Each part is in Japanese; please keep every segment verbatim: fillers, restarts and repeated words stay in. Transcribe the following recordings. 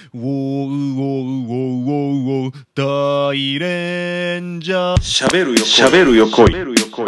ウォーウォーウォーウォーウォー大レンジャーしゃべるよしゃべるよこい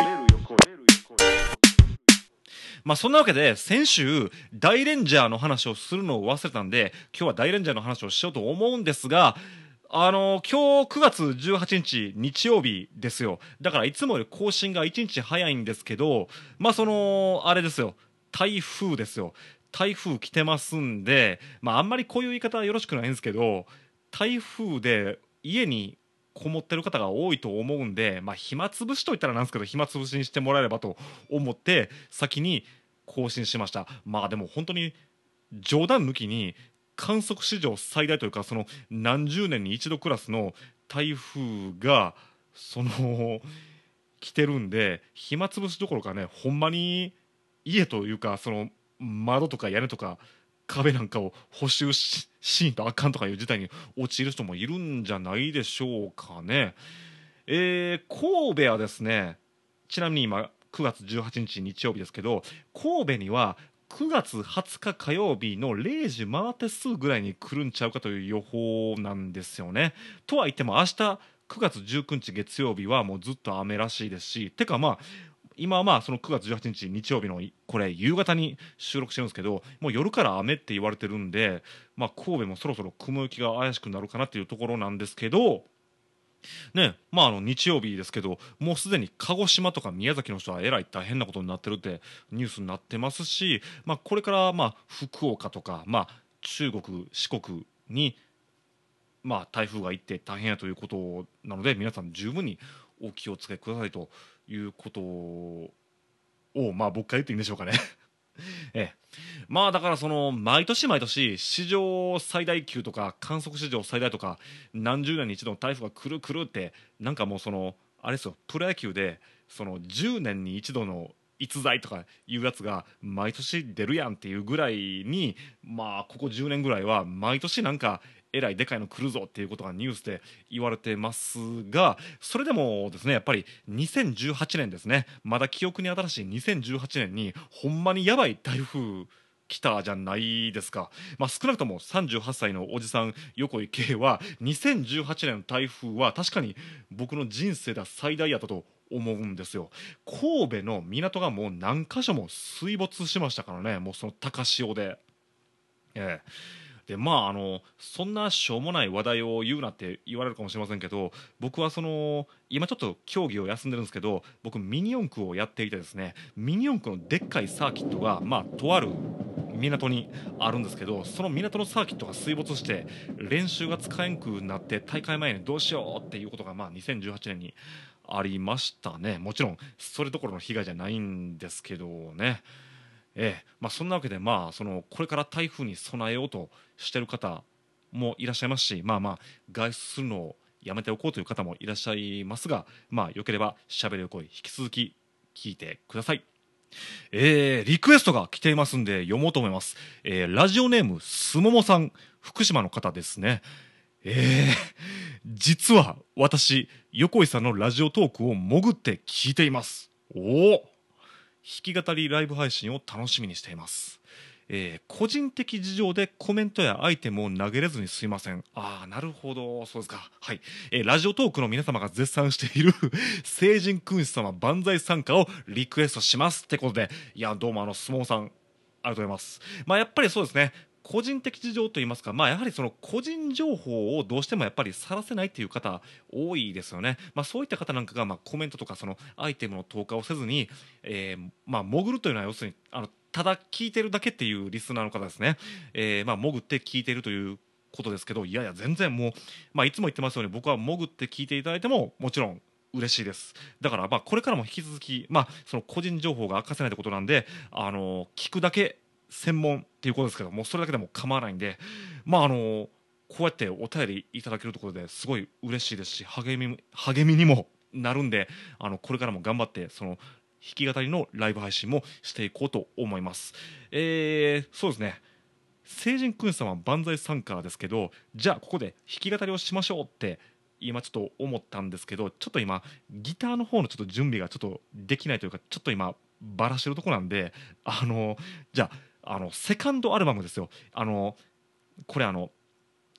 まあそんなわけで先週大レンジャーの話をするのを忘れたんで今日は大レンジャーの話をしようと思うんですがあの今日くがつじゅうはちにち日曜日ですよ。だからいつもより更新がいちにち早いんですけどまあそのあれですよ台風ですよ。台風来てますんでまああんまりこういう言い方はよろしくないんですけど台風で家にこもってる方が多いと思うんでまあ暇つぶしといったらなんですけど暇つぶしにしてもらえればと思って先に更新しました。まあでも本当に冗談抜きに観測史上最大というかその何十年に一度クラスの台風がその来てるんで暇つぶしどころかねほんまに家というかその窓とか屋根とか壁なんかを補修ししんとあかんとかいう事態に陥る人もいるんじゃないでしょうかね。えー、神戸はですねちなみに今くがつじゅうはちにち日曜日ですけど神戸にはくがつはつか火曜日のれいじ回ってすぐぐらいに来るんちゃうかという予報なんですよね。とは言っても明日くがつじゅうくにち月曜日はもうずっと雨らしいですしてかまあ今はまあそのくがつじゅうはちにち日曜日のこれ夕方に収録してるんですけどもう夜から雨って言われてるんで、まあ、神戸もそろそろ雲行きが怪しくなるかなっていうところなんですけどねまあ、あの日曜日ですけどもうすでに鹿児島とか宮崎の人はえらい大変なことになってるってニュースになってますし、まあ、これからまあ福岡とか、まあ、中国四国に、まあ、台風が行って大変やということなので皆さん十分にお気をつけくださいということを、まあ、僕から言っていいんでしょうかね。ええ、まあだからその毎年毎年史上最大級とか観測史上最大とか何十年に一度の台風が来る来るってなんかもうそのあれですよプロ野球でそのじゅうねんに一度の逸材とかいうやつが毎年出るやんっていうぐらいにまあここじゅうねんぐらいは毎年なんかえらいでかいの来るぞっていうことがニュースで言われてますがそれでもですねやっぱりにせんじゅうはちねんですねまだ記憶に新しいにせんじゅうはちねんにほんまにやばい台風来たじゃないですか、まあ、少なくともさんじゅうはっさいのおじさん横井圭はにせんじゅうはちねんの台風は確かに僕の人生では最大やったと思うんですよ。神戸の港がもう何箇所も水没しましたからねもうその高潮で。ええでまああのそんなしょうもない話題を言うなって言われるかもしれませんけど僕はその今ちょっと競技を休んでるんですけど僕ミニ四駆をやっていてですねミニ四駆のでっかいサーキットがまあとある港にあるんですけどその港のサーキットが水没して練習が使えんくなって大会前にどうしようっていうことがまあにせんじゅうはちねんにありましたね。もちろんそれどころの被害じゃないんですけどね。ええまあ、そんなわけで、まあ、そのこれから台風に備えようとしている方もいらっしゃいますし、まあまあ、外出するのをやめておこうという方もいらっしゃいますが、まあ、よければしゃべるよ声引き続き聞いてください。えー、リクエストが来ていますんで読もうと思います。えー、ラジオネームすももさん福島の方ですね。えー、実は私横井さんのラジオトークを潜って聞いています。おお弾き語りライブ配信を楽しみにしています、えー、個人的事情でコメントやアイテムを投げれずにすいません。ああなるほどそうですか。はい、えー、ラジオトークの皆様が絶賛している聖人君主様万歳参加をリクエストしますってことでいやどうもあの相撲さんありがとうございます。まあやっぱりそうですね個人的事情といいますか、まあ、やはりその個人情報をどうしてもやっぱり晒せないという方多いですよね。まあ、そういった方なんかがまあコメントとかそのアイテムの投下をせずに、えーまあ、潜るというのは要するにあのただ聞いてるだけっていうリスナーの方ですね、えーまあ、潜って聞いているということですけどいやいや全然もう、まあ、いつも言ってますように僕は潜って聞いていただいてももちろん嬉しいです。だからまあこれからも引き続き、まあ、その個人情報が明かせないということなんであの聞くだけ専門っていうことですけどもそれだけでも構わないんでまああのこうやってお便りいただけるところですごい嬉しいですし励み励みにもなるんであのこれからも頑張ってその弾き語りのライブ配信もしていこうと思います。えー、そうですね聖人君様万歳参加ですけどじゃあここで弾き語りをしましょうって今ちょっと思ったんですけどちょっと今ギターの方のちょっと準備がちょっとできないというかちょっと今バラしてるとこなんであのじゃああのセカンドアルバムですよ。あのこれあの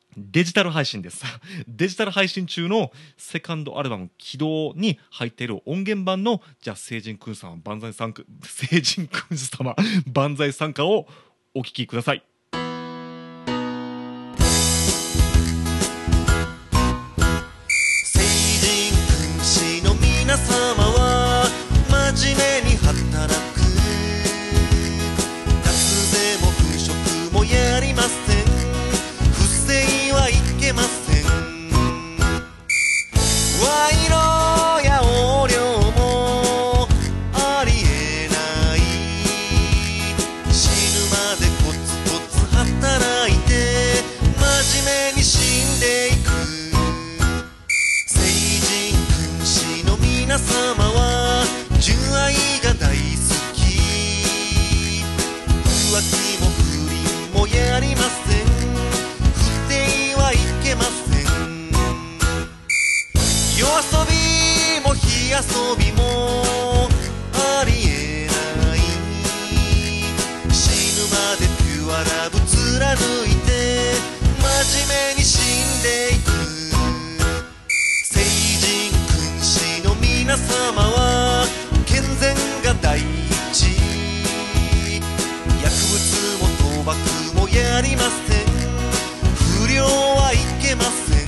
デジタル配信ですデジタル配信中のセカンドアルバム起動に入っている音源版のじゃあ聖人君様万歳参加聖人君様万歳参加をお聞きください。 聖人君子の皆様は真面目に働く、脱税も腐食もやりません、不正はいけません、賄賂や横領もありえない、死ぬまでコツコツ働いて真面目に死んでいく、聖人君子の皆様は純愛が大好き、浮気も不倫もやりません、不定はいけません、夜遊びも火遊びもありえない、死ぬまでピュアラブ貫いて真面目に死んでいく、聖人君子の皆様は健全が第一、薬物も賭博もやりません、不良はいけません、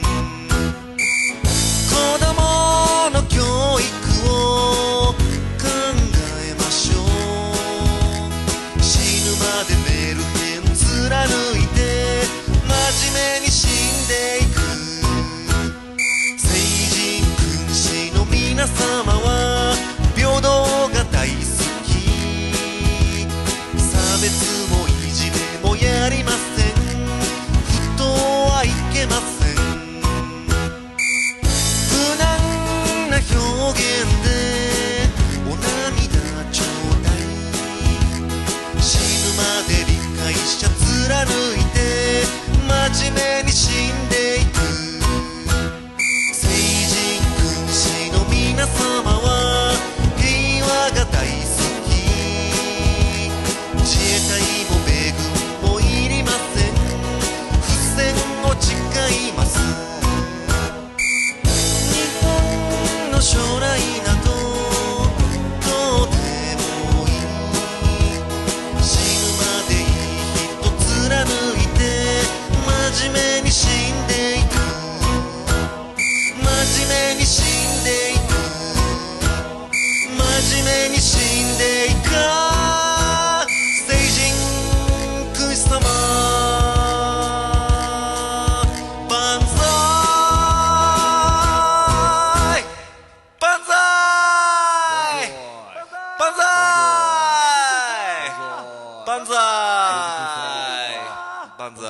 子供の教育を考えましょう、死ぬまでメルヘン貫いて真面目に死んでいく、聖人君子の皆様は平等が大好き、差別もいじめもやりません、不当はいけません、無難な表現でお涙ちょうだい、死ぬまで理解者貫いて真面目に死んでいく、聖人君子の皆様は平和が大好き、自衛隊も米軍もいりません、不戦を誓います、日本の将来などどうでもいい、死ぬまでいい人貫いて真面目に死んでいく、真面目に死んでいく、真面目に死んでいか、聖人君子様万歳万歳万歳万歳万歳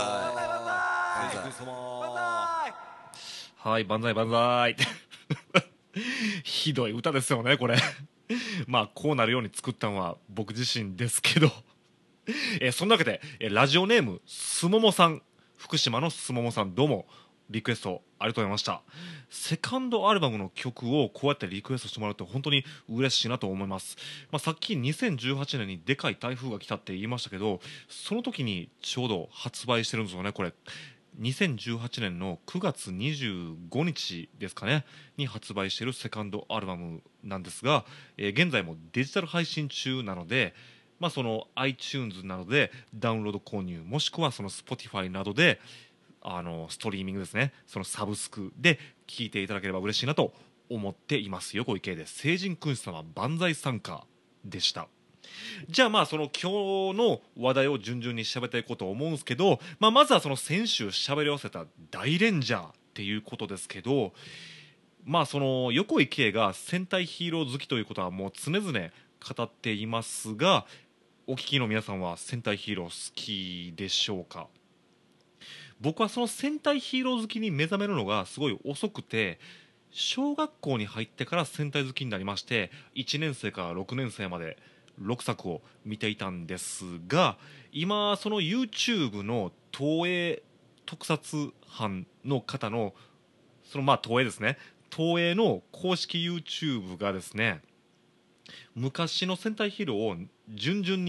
はい、万歳万歳ひどい歌ですよねこれまあこうなるように作ったのは僕自身ですけどえーそんなわけで、えーラジオネームすももさん、福島のすももさん、どうもリクエストありがとうございました。セカンドアルバムの曲をこうやってリクエストしてもらうと本当に嬉しいなと思います。まあ、さっきにせんじゅうはちねんにでかい台風が来たって言いましたけど、その時にちょうど発売してるんですよねこれ。にせんじゅうはちねんのくがつにじゅうごにちですかねに発売しているセカンドアルバムなんですが、えー現在もデジタル配信中なので、まあ、その iTunes などでダウンロード購入、もしくはその Spotify などであのストリーミングですね、そのサブスクで聴いていただければ嬉しいなと思っています。横井圭です。聖人君子様万歳参加でした。じゃあまあその今日の話題を順々に喋っていこうと思うんですけど、まあ、まずはその先週喋り合わせた大レンジャーっていうことですけど、まあその横井圭が戦隊ヒーロー好きということはもう常々語っていますが、お聞きの皆さんは戦隊ヒーロー好きでしょうか。僕はその戦隊ヒーロー好きに目覚めるのがすごい遅くて、小学校に入ってから戦隊好きになりまして、いちねん生からろくねん生までろくさくを見ていたんですが、今その YouTube の東映特撮班の方のそのまあ東映ですね、東映の公式 YouTube がですね、昔の戦隊ヒーローを順々に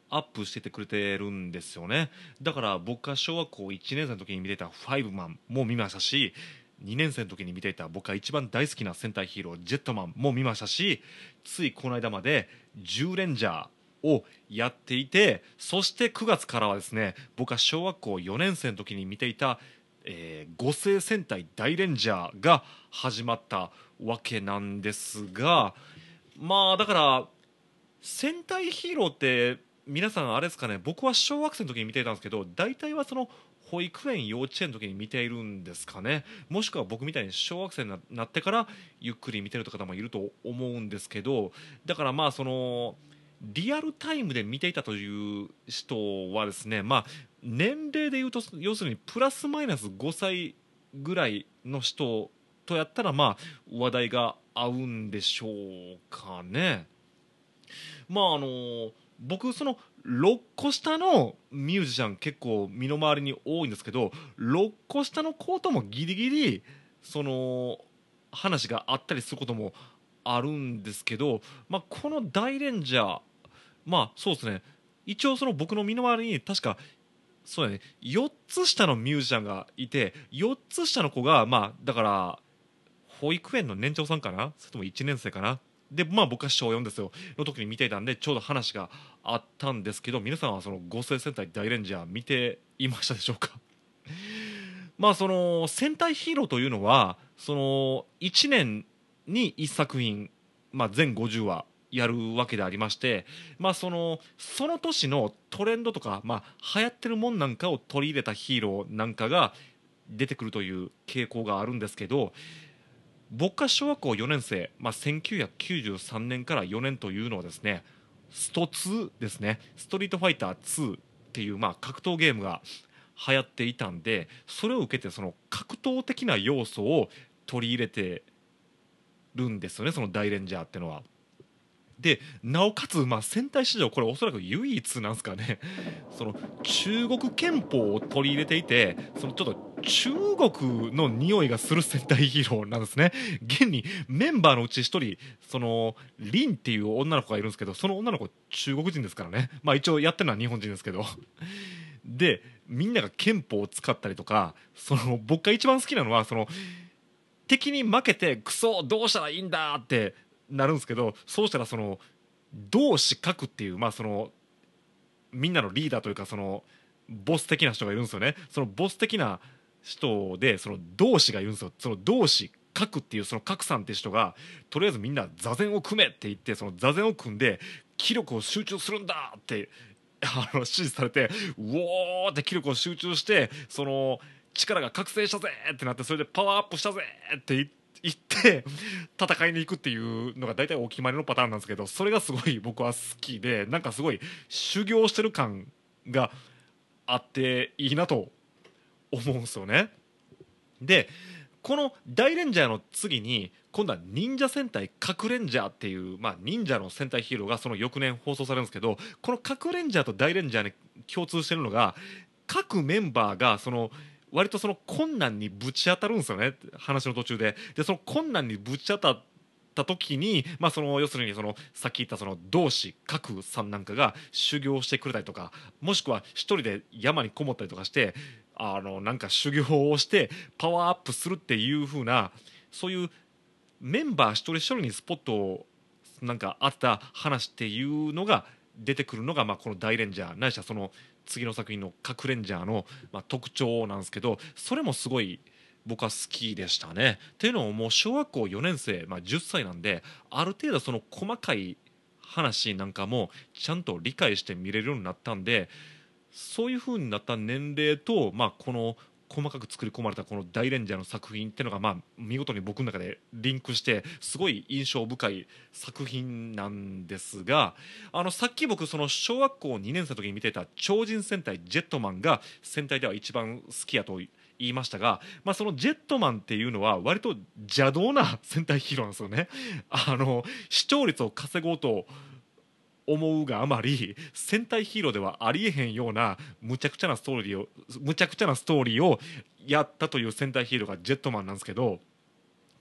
アップしててくれてるんですよね。だから僕が小学校いちねん生の時に見てたファイブマンも見ましたし、にねん生の時に見ていた僕が一番大好きな戦隊ヒーロージェットマンも見ましたし、ついこの間までジューレンジャーをやっていて、そしてくがつからはですね、僕が小学校よねん生の時に見ていた、えー、五星戦隊大レンジャーが始まったわけなんですが、まあだから戦隊ヒーローって皆さんあれですかね、僕は小学生の時に見ていたんですけど、大体はその保育園幼稚園の時に見ているんですかね。もしくは僕みたいに小学生になってからゆっくり見てる方もいると思うんですけど、だからまあそのリアルタイムで見ていたという人はですね、まあ年齢でいうと要するにプラスマイナスごさいぐらいの人とやったらまあ話題が合うんでしょうかね。まああの僕そのろっこ下のミュージシャン結構身の回りに多いんですけど、ろっこ下の子ともギリギリその話があったりすることもあるんですけど、まあ、この大レンジャー、まあそうですね、一応その僕の身の回りに確かそうだね、よっつ下のミュージシャンがいて、よっつ下の子がまあだから保育園の年長さんかな、それともいちねん生かなで、まあ僕は小よんですよの時に見ていたんでちょうど話があったんですけど、皆さんはその五星戦隊大レンジャー見ていましたでしょうか？まあその戦隊ヒーローというのはそのいちねんにいっさく品、まあ、全ごじゅうわやるわけでありまして、まあ、そのその年のトレンドとか、まあ、流行ってるもんなんかを取り入れたヒーローなんかが出てくるという傾向があるんですけど、僕が小学校よねん生、まあ、せんきゅうひゃくきゅうじゅうさんねんからよねんというのはですね、ストツーですね、ストリートファイターツーっていうまあ格闘ゲームが流行っていたんで、それを受けてその格闘的な要素を取り入れてるんですよね、その大レンジャーってのは。でなおかつ、まあ、戦隊史上これおそらく唯一なんですかね、その中国憲法を取り入れていて、そのちょっと中国の匂いがする戦隊ヒーローなんですね。現にメンバーのうちひとり、そのリンっていう女の子がいるんですけど、その女の子中国人ですからね、まあ一応やってるのは日本人ですけどでみんなが憲法を使ったりとか、その僕が一番好きなのはその敵に負けてクソどうしたらいいんだってなるんですけど、そうしたらその同志核っていう、まあ、そのみんなのリーダーというかそのボス的な人がいるんですよね。そのボス的な人でその同志がいるんですよ。その同志核っていうその核さんって人がとりあえずみんな座禅を組めって言って、その座禅を組んで気力を集中するんだってあの指示されて、うおーって気力を集中してその力が覚醒したぜってなって、それでパワーアップしたぜって言って行って戦いに行くっていうのが大体お決まりのパターンなんですけど、それがすごい僕は好きで、なんかすごい修行してる感があっていいなと思うんですよね。でこの大レンジャーの次に今度は忍者戦隊核レンジャーっていう、まあ、忍者の戦隊ヒーローがその翌年放送されるんですけど、この核レンジャーと大レンジャーに共通してるのが、各メンバーがその割とその困難にぶち当たるんですよね、話の途中で。でその困難にぶち当たった時に、まあ、その要するにそのさっき言ったその同志核さんなんかが修行してくれたりとか、もしくは一人で山にこもったりとかして、あのなんか修行をしてパワーアップするっていう風な、そういうメンバー一人一人にスポットをなんかあった話っていうのが出てくるのが、まあ、この大レンジャーないしはその次の作品の核レンジャーの、まあ、特徴なんですけど、それもすごい僕は好きでしたね。っていうのももう小学校よねん生、まあ、じゅっさいなんで、ある程度その細かい話なんかもちゃんと理解して見れるようになったんで、そういう風になった年齢と、まあ、この細かく作り込まれたこの大レンジャーの作品っていうのが、まあ、見事に僕の中でリンクしてすごい印象深い作品なんですが、あのさっき僕その小学校にねん生の時に見てた超人戦隊ジェットマンが戦隊では一番好きやと言いましたが、まあ、そのジェットマンっていうのは割と邪道な戦隊ヒーローなんですよね。あの視聴率を稼ごうと思うがあまり戦隊ヒーローではありえへんようなむちゃくちゃなストーリーをむちゃくちゃなストーリーをやったという戦隊ヒーローがジェットマンなんですけど、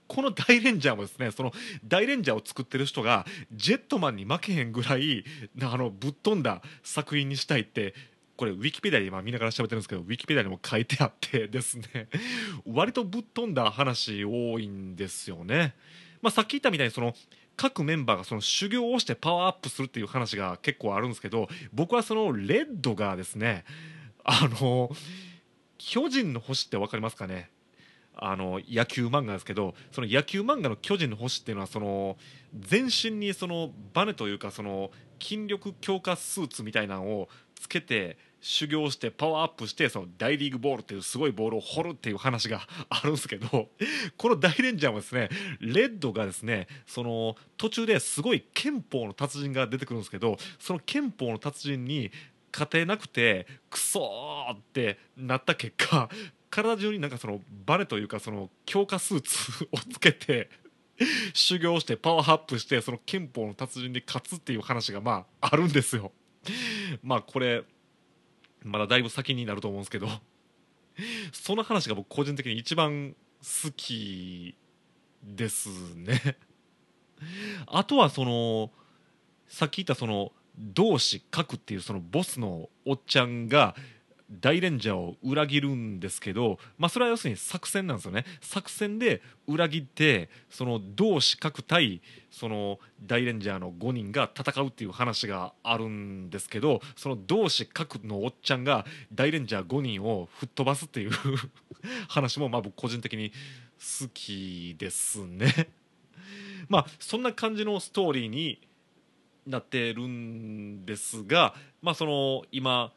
この大レンジャーもですね、その大レンジャーを作ってる人がジェットマンに負けへんぐらいあのぶっ飛んだ作品にしたいって、これウィキペディアで今見ながら喋ってるんですけど、ウィキペディアにも書いてあってですね割とぶっ飛んだ話多いんですよね。まあ、さっき言ったみたいにその各メンバーがその修行をしてパワーアップするっていう話が結構あるんですけど、僕はそのレッドがですね、あの巨人の星って分かりますかね。あの野球漫画ですけど、その野球漫画の巨人の星っていうのはその全身にそのバネというかその筋力強化スーツみたいなのをつけて修行してパワーアップして、その大リーグボールっていうすごいボールを掘るっていう話があるんですけど、この大レンジャーもですね、レッドがですね、その途中ですごい拳法の達人が出てくるんですけど、その拳法の達人に勝てなくてクソーってなった結果、体中になんかそのバネというかその強化スーツをつけて修行してパワーアップして、その拳法の達人に勝つっていう話がまああるんですよ。まあこれまだだいぶ先になると思うんですけど、その話が僕個人的に一番好きですね。あとはそのさっき言ったその同志核っていうそのボスのおっちゃんが大レンジャーを裏切るんですけど、まあ、それは要するに作戦なんですよね。作戦で裏切ってその同志核対その大レンジャーのごにんが戦うっていう話があるんですけど、その同志核のおっちゃんが大レンジャーごにんを吹っ飛ばすっていう話もまあ僕個人的に好きですね。まあそんな感じのストーリーになってるんですが、まあその今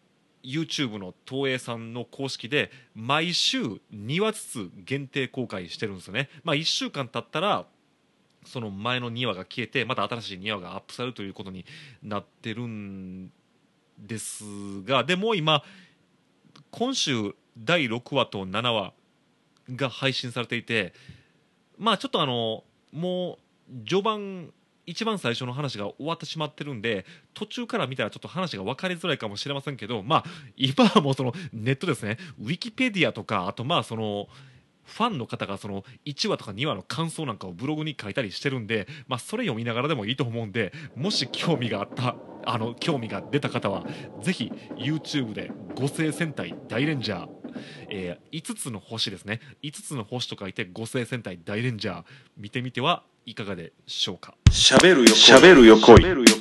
YouTube の東映さんの公式で毎週にわずつ限定公開してるんですよね。まあいっしゅうかん経ったらその前のにわが消えてまた新しいにわがアップされるということになってるんですが、でも今今週だいろくわとななわが配信されていて、まあちょっとあのもう序盤一番最初の話が終わってしまってるんで、途中から見たらちょっと話が分かりづらいかもしれませんけど、まあ今はもうそのネットですね、ウィキペディアとか、あとまあそのファンの方がそのいちわとかにわの感想なんかをブログに書いたりしてるんで、まあそれ読みながらでもいいと思うんで、もし興味があったあの興味が出た方はぜひ YouTube で五星戦隊大レンジャー、えー、いつつの星ですね、いつつの星と書いて五星戦隊大レンジャー見てみてはいかがでしょうか。 しゃべるよしゃべるよこい。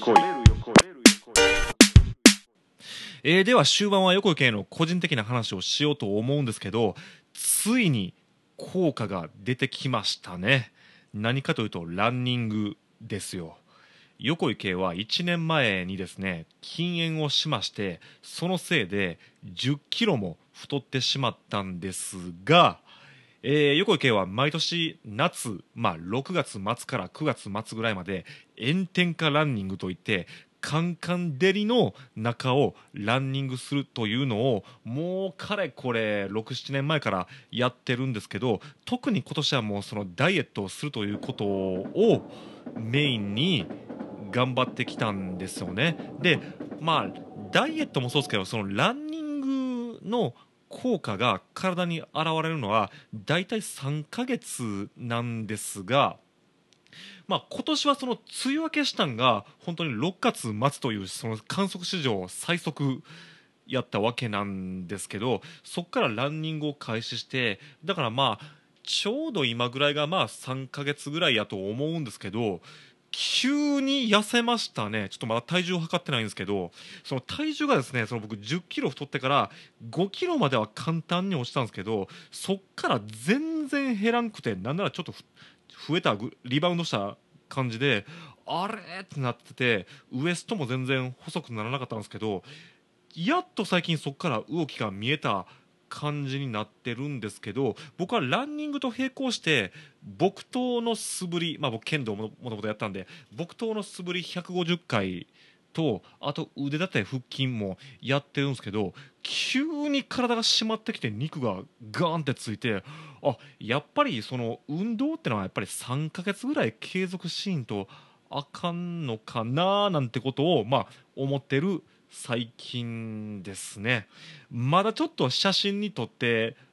えー、では終盤は横井系の個人的な話をしようと思うんですけど、ついに効果が出てきましたね。何かというとランニングですよ。横井系はいちねんまえにですね禁煙をしまして、そのせいでじゅっキロも太ってしまったんですが、えー、横井圭は毎年夏、まあ、ろくがつ末からくがつ末ぐらいまで炎天下ランニングといってカンカン照りの中をランニングするというのをもうかれこれろく、ななねんまえからやってるんですけど、特に今年はもうそのダイエットをするということをメインに頑張ってきたんですよね。でまあダイエットもそうですけど、そのランニングの効果が体に現れるのはだいたいさんかげつなんですが、まあ、今年はその梅雨明けしたんが本当にろくがつ末というその観測史上最速やったわけなんですけど、そこからランニングを開始して、だからまあちょうど今ぐらいがまあさんかげつぐらいやと思うんですけど、急に痩せましたね。ちょっとまだ体重を測ってないんですけど、その体重がですね、その僕じゅっキロ太ってからごキロまでは簡単に落ちたんですけど、そっから全然減らんくて、なんならちょっと増えたぐリバウンドした感じで、あれってなってて、ウエストも全然細くならなかったんですけど、やっと最近そっから動きが見えた感じになってるんですけど、僕はランニングと並行して木刀の素振り、まあ僕剣道ももともとやったんで木刀の素振りひゃくごじゅっかいと、あと腕立て腹筋もやってるんですけど、急に体が締まってきて肉がガーンってついて、あ、やっぱりその運動ってのはやっぱりさんかげつぐらい継続しんとあかんのかななんてことをまあ思ってる最近ですね。まだちょっと写真に撮って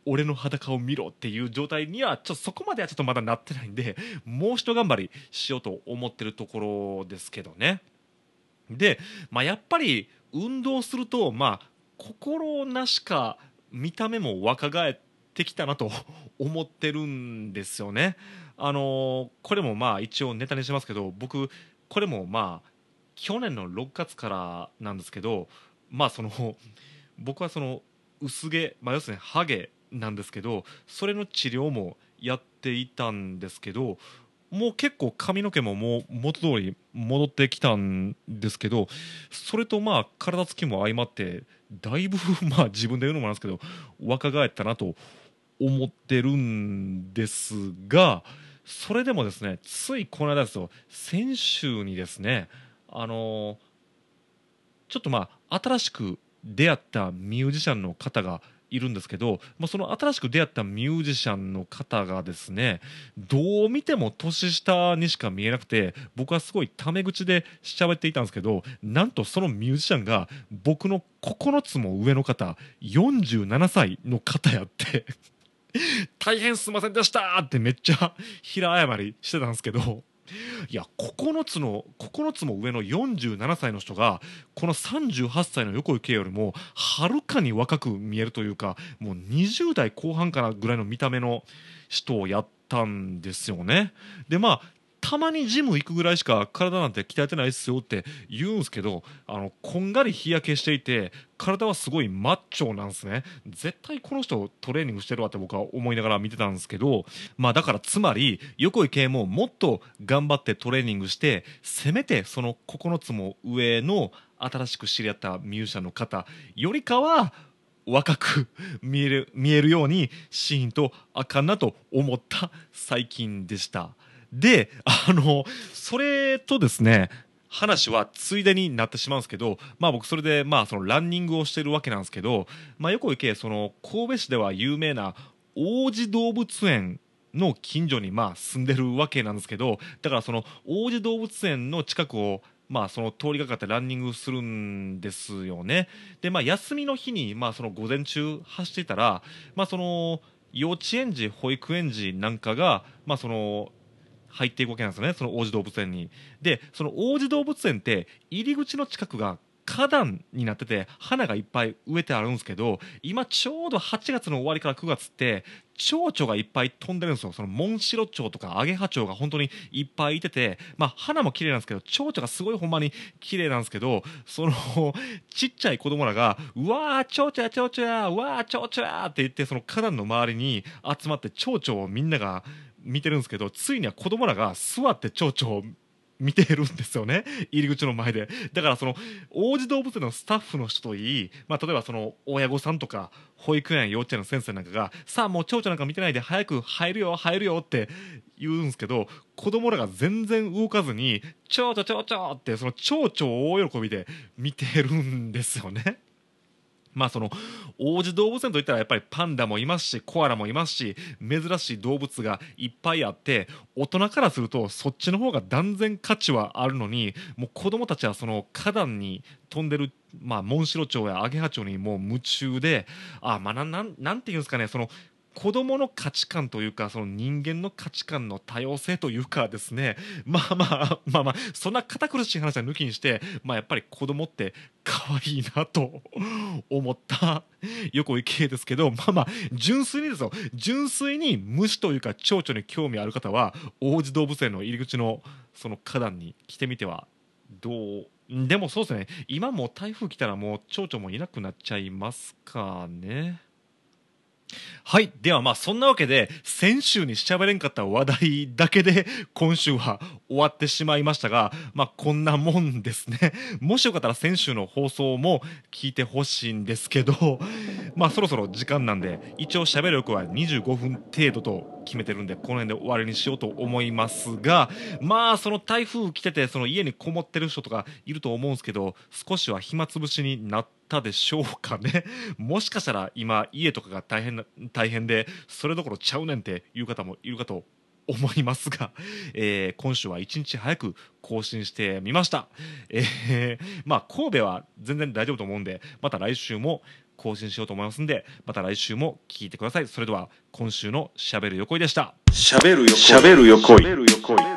俺の裸を見ろっていう状態にはちょっとそこまではちょっとまだなってないんで、もう一頑張りしようと思ってるところですけどね。で、まあ、やっぱり運動すると、まあ、心なしか見た目も若返ってきたなと思ってるんですよね。あのこれもまあ一応ネタにしますけど、僕これもまあ去年のろくがつからなんですけど、まあその僕はその薄毛、まあ、要するにハゲなんですけど、それの治療もやっていたんですけど、もう結構髪の毛ももう元通り戻ってきたんですけど、それとまあ体つきも相まってだいぶまあ自分で言うのもなんですけど若返ったなと思ってるんですが、それでもですね、ついこの間ですよ、先週にですね、あのちょっとまあ新しく出会ったミュージシャンの方がいるんですけど、まあ、その新しく出会ったミュージシャンの方がですね、どう見ても年下にしか見えなくて、僕はすごいタメ口で喋っていたんですけど、なんとそのミュージシャンが僕のここのつも上の方、よんじゅうななさいの方やって大変すいませんでしたってめっちゃ平謝りしてたんですけど、いやここのつのここのつも上のよんじゅうななさいの人がこのさんじゅうはっさいの横井圭よりもはるかに若く見えるというか、もうにじゅう代後半からぐらいの見た目の人をやったんですよね。でまあたまにジム行くぐらいしか体なんて鍛えてないっすよって言うんすけど、あのこんがり日焼けしていて体はすごいマッチョなんですね。絶対この人トレーニングしてるわって僕は思いながら見てたんですけど、まあだからつまり横井圭ももっと頑張ってトレーニングして、せめてそのここのつも上の新しく知り合ったミュージシャンの方よりかは若く見える見えるようにしんとあかんなと思った最近でした。で、あのそれとですね、話はついでになってしまうんですけど、まあ僕それでまあそのランニングをしてるわけなんですけど、まあ横井圭その神戸市では有名な王子動物園の近所にまあ住んでるわけなんですけど、だからその王子動物園の近くをまあその通りがかってランニングするんですよね。でまあ休みの日にまあその午前中走っていたら、まあその幼稚園児保育園児なんかがまあその入っていくわけなんですよね、その王子動物園に。でその王子動物園って入り口の近くが花壇になってて花がいっぱい植えてあるんですけど、今ちょうどはちがつの終わりからくがつって蝶々がいっぱい飛んでるんですよ。そのモンシロチョウとかアゲハチョウが本当にいっぱいいてて、まあ花も綺麗なんですけど蝶々がすごいほんまに綺麗なんですけど、そのちっちゃい子供らがうわー蝶々や蝶々やうわー蝶々やって言ってその花壇の周りに集まって蝶々をみんなが見てるんですけど、ついには子供らが座って蝶々を見てるんですよね、入り口の前で。だからその王子動物園のスタッフの人といい、まあ、例えばその親御さんとか保育園幼稚園の先生なんかがさあもう蝶々なんか見てないで早く入るよ入るよって言うんですけど、子供らが全然動かずに蝶々蝶々ってその蝶々を大喜びで見てるんですよね。まあその王子動物園といったらやっぱりパンダもいますしコアラもいますし珍しい動物がいっぱいあって、大人からするとそっちの方が断然価値はあるのに、もう子供たちはその花壇に飛んでるまあモンシロチョウやアゲハチョウにもう夢中で、あまあなんなんなんていうんですかね、その子供の価値観というかその人間の価値観の多様性というかですね、まあまあまあまあそんな堅苦しい話は抜きにして、まあやっぱり子供って可愛いなと思った横井圭ですけど、まあまあ純粋にですよ、純粋に虫というか蝶々に興味ある方は王子動物園の入り口のその花壇に来てみてはどう。でもそうですね、今もう台風来たらもう蝶々もいなくなっちゃいますかね。はい。ではまあそんなわけで先週にしゃべれんかった話題だけで今週は終わってしまいましたが、まあこんなもんですね。もしよかったら先週の放送も聞いてほしいんですけど、まあそろそろ時間なんで一応しゃべる力はにじゅうごふん程度と決めてるんでこの辺で終わりにしようと思いますが、まあその台風来ててその家にこもってる人とかいると思うんですけど、少しは暇つぶしになってたでしょうかね。もしかしたら今家とかが大変な大変でそれどころちゃうねんっていう方もいるかと思いますが、えー、今週は一日早く更新してみました。えー、まあ神戸は全然大丈夫と思うんでまた来週も更新しようと思いますんで、また来週も聞いてください。それでは今週のしゃべる横井でした。 しゃべるよしゃべるよこい。